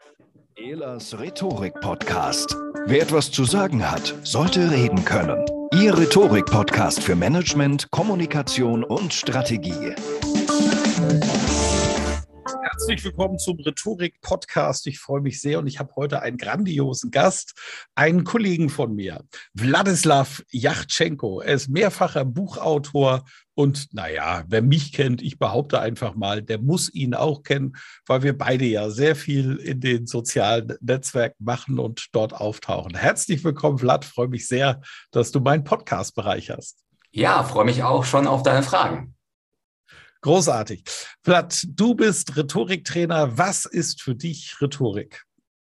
Ehlers Rhetorik-Podcast. Wer etwas zu sagen hat, sollte reden können. Ihr Rhetorik-Podcast für Management, Kommunikation und Strategie. Herzlich willkommen zum Rhetorik-Podcast. Ich freue mich sehr und ich habe heute einen grandiosen Gast, einen Kollegen von mir, Wladislaw Yachtschenko. Er ist mehrfacher Buchautor und wer mich kennt, ich behaupte einfach mal, der muss ihn auch kennen, weil wir beide ja sehr viel in den sozialen Netzwerken machen und dort auftauchen. Herzlich willkommen, Vlad. Freue mich sehr, dass du meinen Podcast bereicherst. Ja, freue mich auch schon auf deine Fragen. Großartig. Vlad, du bist Rhetoriktrainer. Was ist für dich Rhetorik?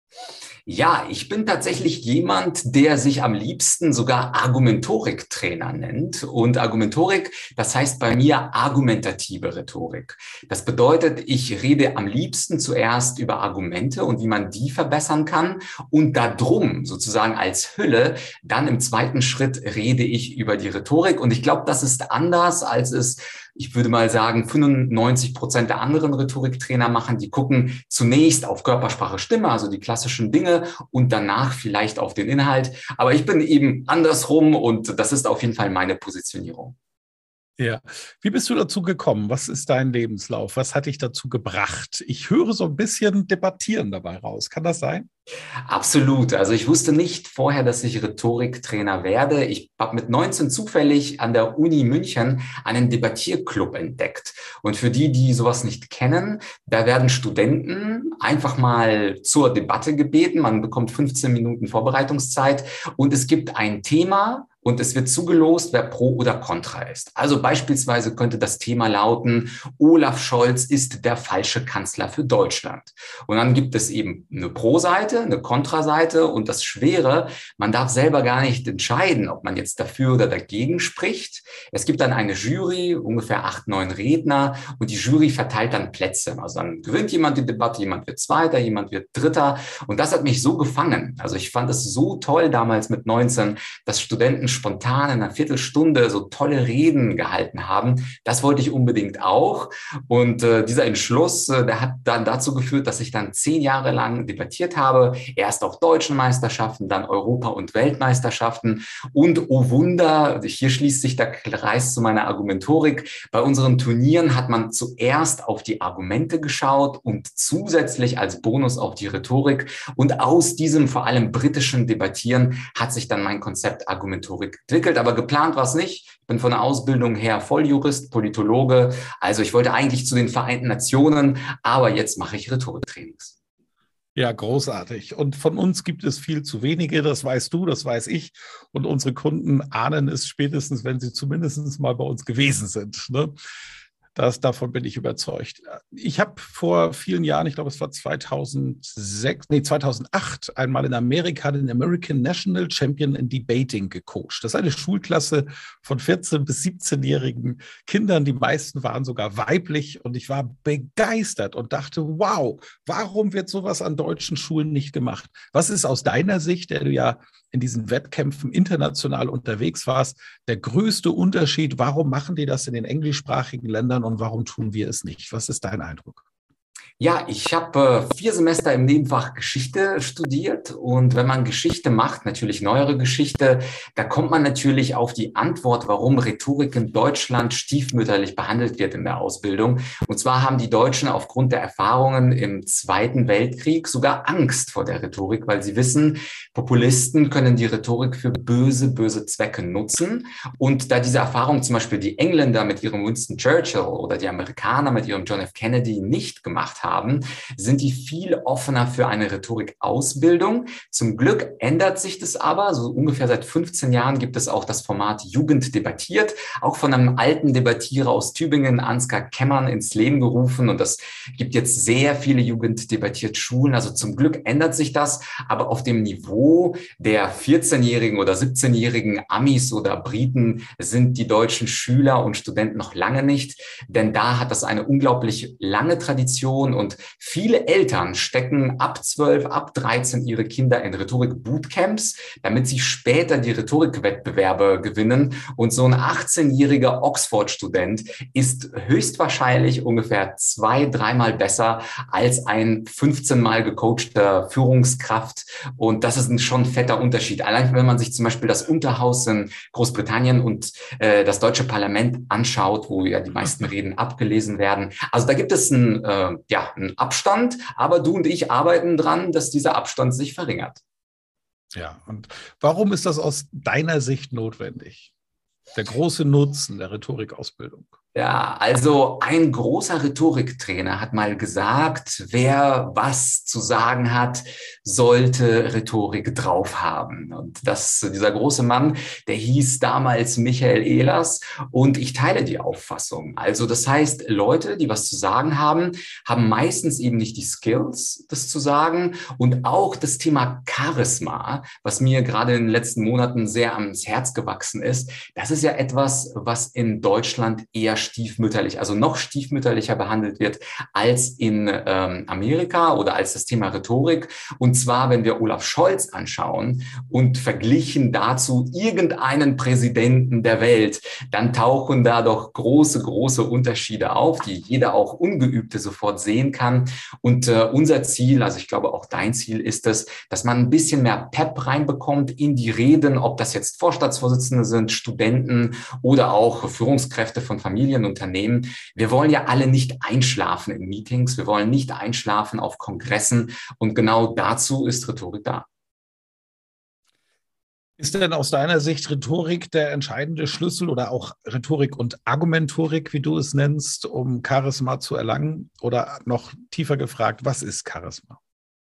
Ja, ich bin tatsächlich jemand, der sich am liebsten sogar Argumentorik-Trainer nennt. Und Argumentorik, das heißt bei mir argumentative Rhetorik. Das bedeutet, ich rede am liebsten zuerst über Argumente und wie man die verbessern kann. Und darum, sozusagen als Hülle, dann im zweiten Schritt rede ich über die Rhetorik. Und ich glaube, das ist anders, als es, ich würde mal sagen, 95% der anderen Rhetoriktrainer machen. Die gucken zunächst auf Körpersprache, Stimme, also die klassischen Dinge, und danach vielleicht auf den Inhalt. Aber ich bin eben andersrum und das ist auf jeden Fall meine Positionierung. Ja. Wie bist du dazu gekommen? Was ist dein Lebenslauf? Was hat dich dazu gebracht? Ich höre so ein bisschen Debattieren dabei raus. Kann das sein? Absolut. Also ich wusste nicht vorher, dass ich Rhetoriktrainer werde. Ich habe mit 19 zufällig an der Uni München einen Debattierclub entdeckt. Und für die, die sowas nicht kennen, da werden Studenten einfach mal zur Debatte gebeten. Man bekommt 15 Minuten Vorbereitungszeit und es gibt ein Thema, und es wird zugelost, wer pro oder contra ist. Also beispielsweise könnte das Thema lauten, Olaf Scholz ist der falsche Kanzler für Deutschland. Und dann gibt es eben eine Pro-Seite, eine Kontra-Seite und das Schwere, man darf selber gar nicht entscheiden, ob man jetzt dafür oder dagegen spricht. Es gibt dann eine Jury, ungefähr 8, 9 Redner und die Jury verteilt dann Plätze. Also dann gewinnt jemand die Debatte, jemand wird Zweiter, jemand wird Dritter und das hat mich so gefangen. Also ich fand es so toll damals mit 19, dass Studenten spontan in einer Viertelstunde so tolle Reden gehalten haben. Das wollte ich unbedingt auch. Und dieser Entschluss, der hat dann dazu geführt, dass ich dann 10 Jahre lang debattiert habe. Erst auf deutschen Meisterschaften, dann Europa- und Weltmeisterschaften. Und oh Wunder, hier schließt sich der Kreis zu meiner Argumentorik. Bei unseren Turnieren hat man zuerst auf die Argumente geschaut und zusätzlich als Bonus auf die Rhetorik. Und aus diesem vor allem britischen Debattieren hat sich dann mein Konzept Argumentorik entwickelt, aber geplant war es nicht. Ich bin von der Ausbildung her Volljurist, Politologe. Also ich wollte eigentlich zu den Vereinten Nationen, aber jetzt mache ich Rhetoriktrainings. Ja, großartig. Und von uns gibt es viel zu wenige, das weißt du, das weiß ich. Und unsere Kunden ahnen es spätestens, wenn sie zumindest mal bei uns gewesen sind, ne? Davon bin ich überzeugt. Ich habe vor vielen Jahren, ich glaube, es war 2008, einmal in Amerika den American National Champion in Debating gecoacht. Das ist eine Schulklasse von 14- bis 17-jährigen Kindern. Die meisten waren sogar weiblich und ich war begeistert und dachte, wow, warum wird sowas an deutschen Schulen nicht gemacht? Was ist aus deiner Sicht, der du ja in diesen Wettkämpfen international unterwegs warst, der größte Unterschied? Warum machen die das in den englischsprachigen Ländern und warum tun wir es nicht? Was ist dein Eindruck? Ja, ich habe 4 Semester im Nebenfach Geschichte studiert und wenn man Geschichte macht, natürlich neuere Geschichte, da kommt man natürlich auf die Antwort, warum Rhetorik in Deutschland stiefmütterlich behandelt wird in der Ausbildung. Und zwar haben die Deutschen aufgrund der Erfahrungen im Zweiten Weltkrieg sogar Angst vor der Rhetorik, weil sie wissen, Populisten können die Rhetorik für böse, böse Zwecke nutzen. Und da diese Erfahrung zum Beispiel die Engländer mit ihrem Winston Churchill oder die Amerikaner mit ihrem John F. Kennedy nicht gemacht haben, sind die viel offener für eine Rhetorikausbildung. Zum Glück ändert sich das aber. So ungefähr seit 15 Jahren gibt es auch das Format Jugend debattiert, auch von einem alten Debattierer aus Tübingen, Ansgar Kemmern, ins Leben gerufen. Und das gibt jetzt sehr viele Jugend debattiert Schulen. Also zum Glück ändert sich das, aber auf dem Niveau der 14-jährigen oder 17-jährigen Amis oder Briten sind die deutschen Schüler und Studenten noch lange nicht, denn da hat das eine unglaublich lange Tradition Kommunikation und viele Eltern stecken ab 12, ab 13 ihre Kinder in Rhetorik-Bootcamps, damit sie später die Rhetorikwettbewerbe gewinnen. Und so ein 18-jähriger Oxford-Student ist höchstwahrscheinlich ungefähr 2-3 Mal besser als ein 15-mal gecoachter Führungskraft. Und das ist schon ein fetter Unterschied. Allein wenn man sich zum Beispiel das Unterhaus in Großbritannien und das deutsche Parlament anschaut, wo ja die meisten Reden abgelesen werden. Also da gibt es einen Abstand, aber du und ich arbeiten dran, dass dieser Abstand sich verringert. Ja, und warum ist das aus deiner Sicht notwendig? Der große Nutzen der Rhetorikausbildung. Ja, also ein großer Rhetoriktrainer hat mal gesagt, wer was zu sagen hat, sollte Rhetorik drauf haben. Und dieser große Mann, der hieß damals Michael Ehlers und ich teile die Auffassung. Also das heißt, Leute, die was zu sagen haben, haben meistens eben nicht die Skills, das zu sagen und auch das Thema Charisma, was mir gerade in den letzten Monaten sehr ans Herz gewachsen ist. Das ist ja etwas, was in Deutschland eher stiefmütterlich, also noch stiefmütterlicher behandelt wird als in Amerika oder als das Thema Rhetorik. Und zwar, wenn wir Olaf Scholz anschauen und verglichen dazu irgendeinen Präsidenten der Welt, dann tauchen da doch große, große Unterschiede auf, die jeder auch Ungeübte sofort sehen kann. Und unser Ziel, also ich glaube auch dein Ziel ist es, dass man ein bisschen mehr Pep reinbekommt in die Reden, ob das jetzt Vorstandsvorsitzende sind, Studenten oder auch Führungskräfte von Familienunternehmen. Wir wollen ja alle nicht einschlafen in Meetings, wir wollen nicht einschlafen auf Kongressen und genau dazu ist Rhetorik da. Ist denn aus deiner Sicht Rhetorik der entscheidende Schlüssel oder auch Rhetorik und Argumentorik, wie du es nennst, um Charisma zu erlangen? Oder noch tiefer gefragt, was ist Charisma?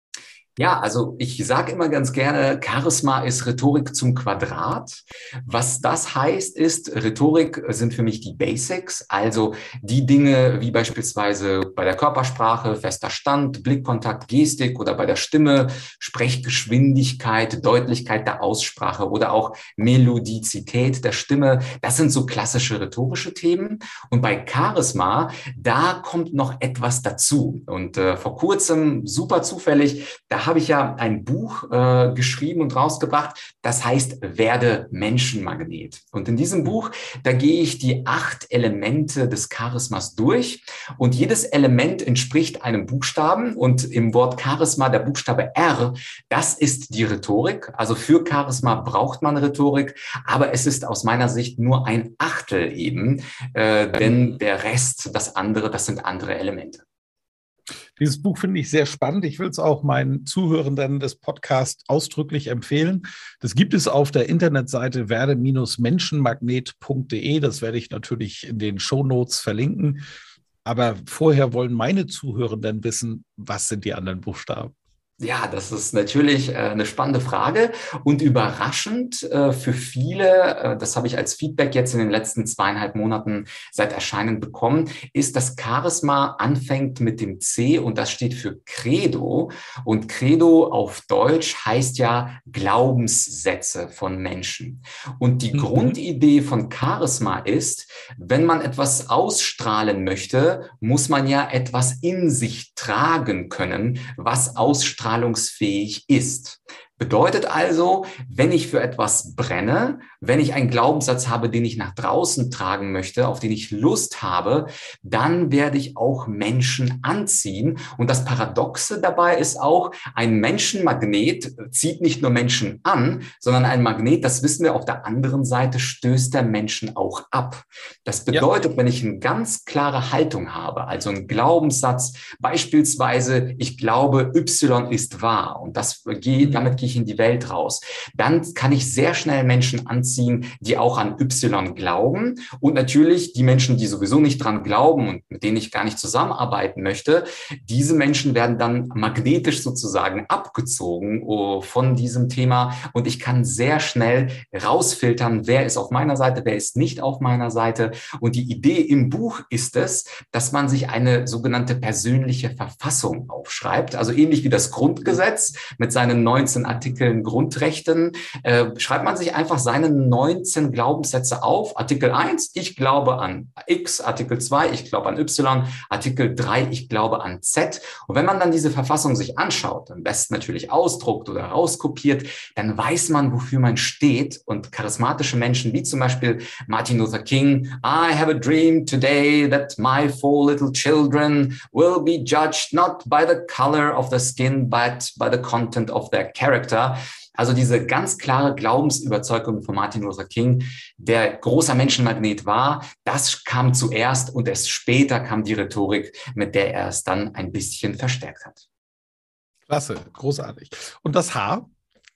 Ja, also ich sage immer ganz gerne, Charisma ist Rhetorik zum Quadrat. Was das heißt, ist, Rhetorik sind für mich die Basics, also die Dinge wie beispielsweise bei der Körpersprache, fester Stand, Blickkontakt, Gestik oder bei der Stimme, Sprechgeschwindigkeit, Deutlichkeit der Aussprache oder auch Melodizität der Stimme. Das sind so klassische rhetorische Themen. Und bei Charisma, da kommt noch etwas dazu. Und vor kurzem, super zufällig, da habe ich ja ein Buch geschrieben und rausgebracht, das heißt Werde Menschenmagnet. Und in diesem Buch, da gehe ich die 8 Elemente des Charismas durch und jedes Element entspricht einem Buchstaben und im Wort Charisma der Buchstabe R, das ist die Rhetorik. Also für Charisma braucht man Rhetorik, aber es ist aus meiner Sicht nur ein Achtel eben, denn der Rest, das andere, das sind andere Elemente. Dieses Buch finde ich sehr spannend. Ich will es auch meinen Zuhörenden des Podcasts ausdrücklich empfehlen. Das gibt es auf der Internetseite werde-menschenmagnet.de. Das werde ich natürlich in den Shownotes verlinken. Aber vorher wollen meine Zuhörenden wissen, was sind die anderen Buchstaben? Ja, das ist natürlich eine spannende Frage und überraschend für viele, das habe ich als Feedback jetzt in den letzten 2,5 Monaten seit Erscheinen bekommen, ist, dass Charisma anfängt mit dem C und das steht für Credo. Und Credo auf Deutsch heißt ja Glaubenssätze von Menschen. Und die Grundidee von Charisma ist, wenn man etwas ausstrahlen möchte, muss man ja etwas in sich tragen können, was ausstrahlungsfähig ist. Bedeutet also, wenn ich für etwas brenne, wenn ich einen Glaubenssatz habe, den ich nach draußen tragen möchte, auf den ich Lust habe, dann werde ich auch Menschen anziehen. Und das Paradoxe dabei ist auch, ein Menschenmagnet zieht nicht nur Menschen an, sondern ein Magnet, das wissen wir, auf der anderen Seite stößt der Menschen auch ab. Das bedeutet, wenn ich eine ganz klare Haltung habe, also einen Glaubenssatz, beispielsweise, ich glaube, Y ist wahr und damit gehe ich in die Welt raus, dann kann ich sehr schnell Menschen anziehen, die auch an Y glauben und natürlich die Menschen, die sowieso nicht dran glauben und mit denen ich gar nicht zusammenarbeiten möchte, diese Menschen werden dann magnetisch sozusagen abgezogen von diesem Thema und ich kann sehr schnell rausfiltern, wer ist auf meiner Seite, wer ist nicht auf meiner Seite und die Idee im Buch ist es, dass man sich eine sogenannte persönliche Verfassung aufschreibt, also ähnlich wie das Grundgesetz mit seinen 19 Artikeln Grundrechten, schreibt man sich einfach seine 19 Glaubenssätze auf. Artikel 1, ich glaube an X, Artikel 2, ich glaube an Y, Artikel 3, ich glaube an Z. Und wenn man dann diese Verfassung sich anschaut, am besten natürlich ausdruckt oder rauskopiert, dann weiß man, wofür man steht. Und charismatische Menschen wie zum Beispiel Martin Luther King, I have a dream today that my 4 little children will be judged not by the color of the skin, but by the content of their character. Also diese ganz klare Glaubensüberzeugung von Martin Luther King, der großer Menschenmagnet war, das kam zuerst und erst später kam die Rhetorik, mit der er es dann ein bisschen verstärkt hat. Klasse, großartig. Und das H?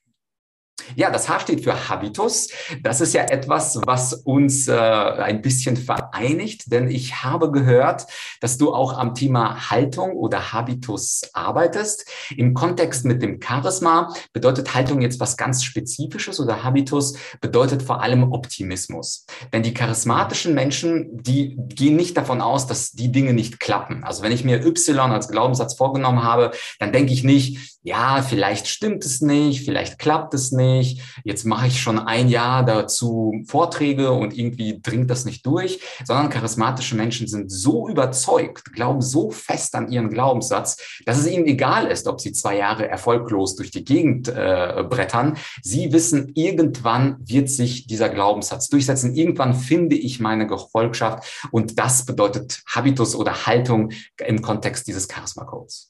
Ja, das H steht für Habitus. Das ist ja etwas, was uns ein bisschen vereinigt, denn ich habe gehört, dass du auch am Thema Haltung oder Habitus arbeitest. Im Kontext mit dem Charisma bedeutet Haltung jetzt was ganz Spezifisches oder Habitus bedeutet vor allem Optimismus. Denn die charismatischen Menschen, die gehen nicht davon aus, dass die Dinge nicht klappen. Also wenn ich mir Y als Glaubenssatz vorgenommen habe, dann denke ich nicht, ja, vielleicht stimmt es nicht, vielleicht klappt es nicht. Jetzt mache ich schon ein Jahr dazu Vorträge und irgendwie dringt das nicht durch, sondern charismatische Menschen sind so überzeugt, glauben so fest an ihren Glaubenssatz, dass es ihnen egal ist, ob sie 2 Jahre erfolglos durch die Gegend brettern. Sie wissen, irgendwann wird sich dieser Glaubenssatz durchsetzen. Irgendwann finde ich meine Gefolgschaft und das bedeutet Habitus oder Haltung im Kontext dieses Charisma-Codes.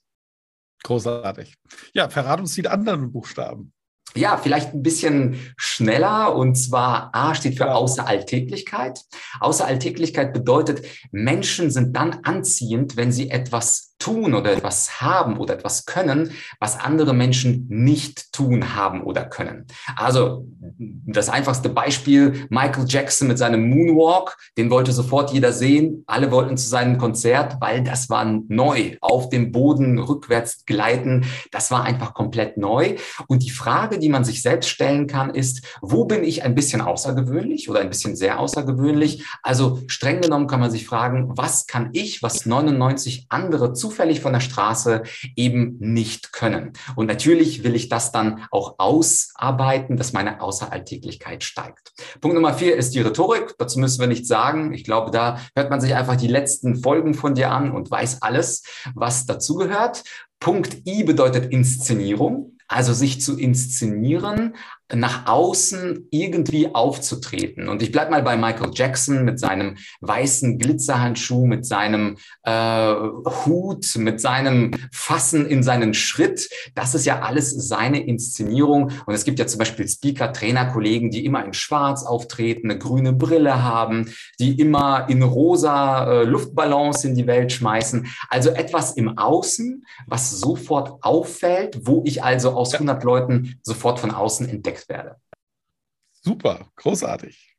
Großartig. Ja, verrat uns die anderen Buchstaben. Ja, vielleicht ein bisschen schneller und zwar A steht für Außeralltäglichkeit. Außeralltäglichkeit bedeutet, Menschen sind dann anziehend, wenn sie etwas tun oder etwas haben oder etwas können, was andere Menschen nicht tun haben oder können. Also das einfachste Beispiel, Michael Jackson mit seinem Moonwalk, den wollte sofort jeder sehen. Alle wollten zu seinem Konzert, weil das war neu. Auf dem Boden rückwärts gleiten, das war einfach komplett neu. Und die Frage, die man sich selbst stellen kann, ist, wo bin ich ein bisschen außergewöhnlich oder ein bisschen sehr außergewöhnlich? Also streng genommen kann man sich fragen, was kann ich, was 99 andere zufällig von der Straße eben nicht können? Und natürlich will ich das dann auch ausarbeiten, dass meine Außeralltäglichkeit steigt. Punkt Nummer 4 ist die Rhetorik. Dazu müssen wir nichts sagen. Ich glaube, da hört man sich einfach die letzten Folgen von dir an und weiß alles, was dazugehört. Punkt I bedeutet Inszenierung. Also sich zu inszenieren, nach außen irgendwie aufzutreten. Und ich bleibe mal bei Michael Jackson mit seinem weißen Glitzerhandschuh, mit seinem Hut, mit seinem Fassen in seinen Schritt. Das ist ja alles seine Inszenierung. Und es gibt ja zum Beispiel Speaker, Trainerkollegen, die immer in Schwarz auftreten, eine grüne Brille haben, die immer in rosa Luftballons in die Welt schmeißen. Also etwas im Außen, was sofort auffällt, wo ich also aus 100 Leuten sofort von außen entdeckt werde. Super, großartig.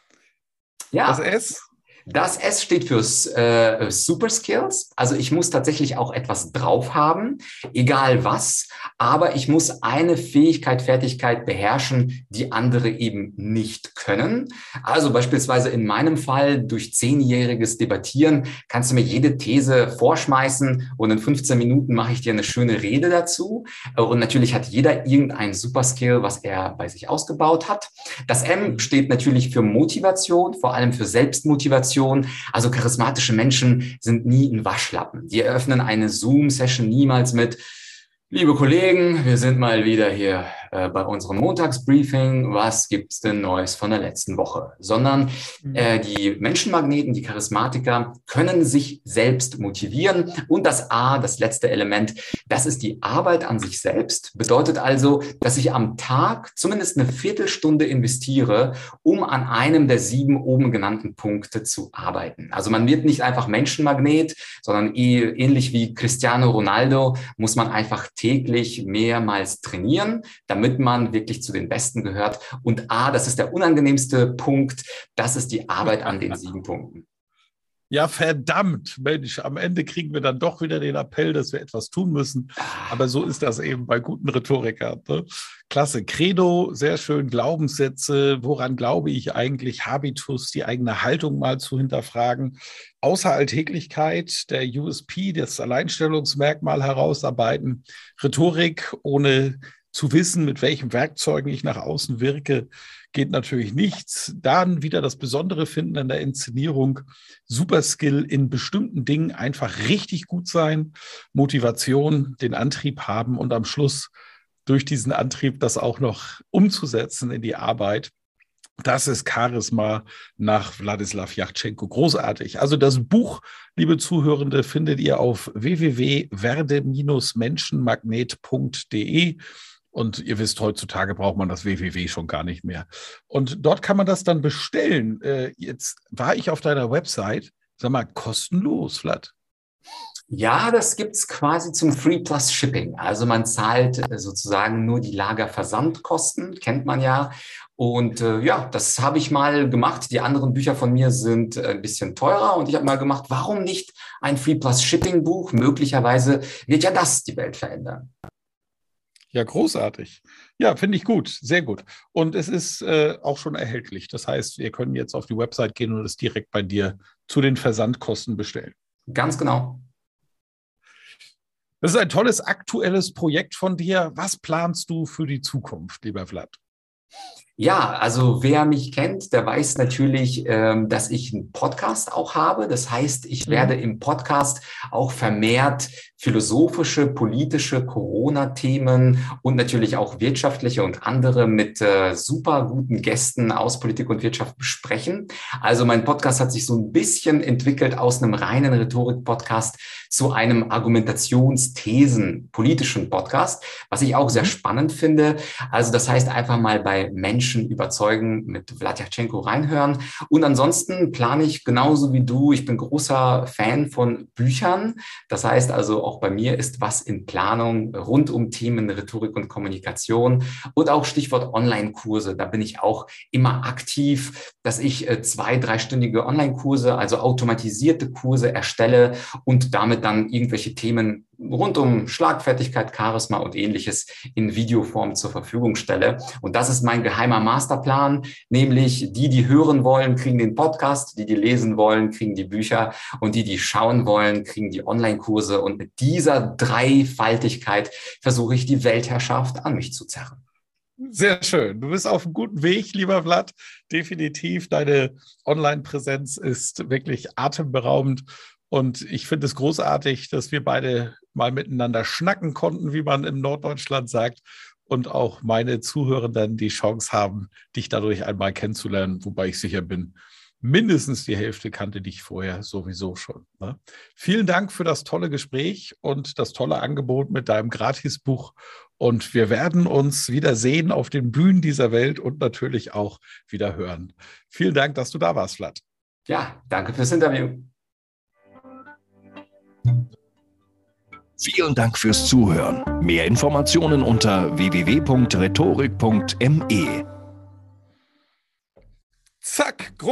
Ja. Das S? Das S steht für Super Skills. Also ich muss tatsächlich auch etwas drauf haben, egal was. Aber ich muss eine Fähigkeit, Fertigkeit beherrschen, die andere eben nicht können. Also beispielsweise in meinem Fall durch 10-jähriges Debattieren kannst du mir jede These vorschmeißen und in 15 Minuten mache ich dir eine schöne Rede dazu. Und natürlich hat jeder irgendein Super Skill, was er bei sich ausgebaut hat. Das M steht natürlich für Motivation, vor allem für Selbstmotivation. Also charismatische Menschen sind nie ein Waschlappen. Die eröffnen eine Zoom-Session niemals mit: Liebe Kollegen, wir sind mal wieder hier bei unserem Montagsbriefing. Was gibt's denn Neues von der letzten Woche? Sondern die Menschenmagneten, die Charismatiker können sich selbst motivieren. Und das A, das letzte Element, das ist die Arbeit an sich selbst. Bedeutet also, dass ich am Tag zumindest eine Viertelstunde investiere, um an einem der 7 oben genannten Punkte zu arbeiten. Also man wird nicht einfach Menschenmagnet, sondern ähnlich wie Cristiano Ronaldo muss man einfach täglich mehrmals trainieren, damit man wirklich zu den Besten gehört. Und A, das ist der unangenehmste Punkt, das ist die Arbeit an den 7 Punkten. Ja, verdammt, Mensch, am Ende kriegen wir dann doch wieder den Appell, dass wir etwas tun müssen. Aber so ist das eben bei guten Rhetorikern. Ne? Klasse, Credo, sehr schön, Glaubenssätze, woran glaube ich eigentlich, Habitus, die eigene Haltung mal zu hinterfragen, Außeralltäglichkeit, der USP, das Alleinstellungsmerkmal herausarbeiten, Rhetorik ohne zu wissen, mit welchen Werkzeugen ich nach außen wirke, geht natürlich nichts. Dann wieder das Besondere finden an der Inszenierung, Superskill in bestimmten Dingen, einfach richtig gut sein, Motivation, den Antrieb haben und am Schluss durch diesen Antrieb das auch noch umzusetzen in die Arbeit. Das ist Charisma nach Wladislaw Jachtschenko. Großartig. Also das Buch, liebe Zuhörende, findet ihr auf www.werde-menschenmagnet.de. Und ihr wisst, heutzutage braucht man das www schon gar nicht mehr. Und dort kann man das dann bestellen. Jetzt war ich auf deiner Website. Sag mal, kostenlos, Vlad. Ja, das gibt's quasi zum Free Plus Shipping. Also man zahlt sozusagen nur die Lagerversandkosten, kennt man ja. Und ja, das habe ich mal gemacht. Die anderen Bücher von mir sind ein bisschen teurer und ich habe mal gemacht, warum nicht ein Free Plus Shipping Buch? Möglicherweise wird ja das die Welt verändern. Ja, großartig. Ja, finde ich gut, sehr gut. Und es ist auch schon erhältlich. Das heißt, wir können jetzt auf die Website gehen und es direkt bei dir zu den Versandkosten bestellen. Ganz genau. Das ist ein tolles aktuelles Projekt von dir. Was planst du für die Zukunft, lieber Vlad? Ja, also wer mich kennt, der weiß natürlich, dass ich einen Podcast auch habe. Das heißt, ich werde im Podcast auch vermehrt philosophische, politische Corona-Themen und natürlich auch wirtschaftliche und andere mit super guten Gästen aus Politik und Wirtschaft besprechen. Also mein Podcast hat sich so ein bisschen entwickelt aus einem reinen Rhetorik-Podcast zu einem Argumentationsthesen politischen Podcast, was ich auch sehr spannend finde. Also das heißt, einfach mal bei Menschen überzeugen mit Vlad Jachtschenko reinhören. Und ansonsten plane ich genauso wie du. Ich bin großer Fan von Büchern. Das heißt also, auch bei mir ist was in Planung rund um Themen Rhetorik und Kommunikation und auch Stichwort Online-Kurse. Da bin ich auch immer aktiv, dass ich 2-3-stündige Online-Kurse, also automatisierte Kurse erstelle und damit dann irgendwelche Themen rund um Schlagfertigkeit, Charisma und Ähnliches in Videoform zur Verfügung stelle. Und das ist mein geheimer Masterplan, nämlich die hören wollen, kriegen den Podcast, die lesen wollen, kriegen die Bücher und die schauen wollen, kriegen die Online-Kurse. Und mit dieser Dreifaltigkeit versuche ich, die Weltherrschaft an mich zu zerren. Sehr schön. Du bist auf einem guten Weg, lieber Vlad. Definitiv. Deine Online-Präsenz ist wirklich atemberaubend. Und ich finde es großartig, dass wir beide mal miteinander schnacken konnten, wie man in Norddeutschland sagt. Und auch meine Zuhörenden die Chance haben, dich dadurch einmal kennenzulernen. Wobei ich sicher bin, mindestens die Hälfte kannte dich vorher sowieso schon. Ne? Vielen Dank für das tolle Gespräch und das tolle Angebot mit deinem Gratisbuch. Und wir werden uns wieder sehen auf den Bühnen dieser Welt und natürlich auch wieder hören. Vielen Dank, dass du da warst, Vlad. Ja, danke fürs Interview. Vielen Dank fürs Zuhören. Mehr Informationen unter www.rhetorik.me. Zack,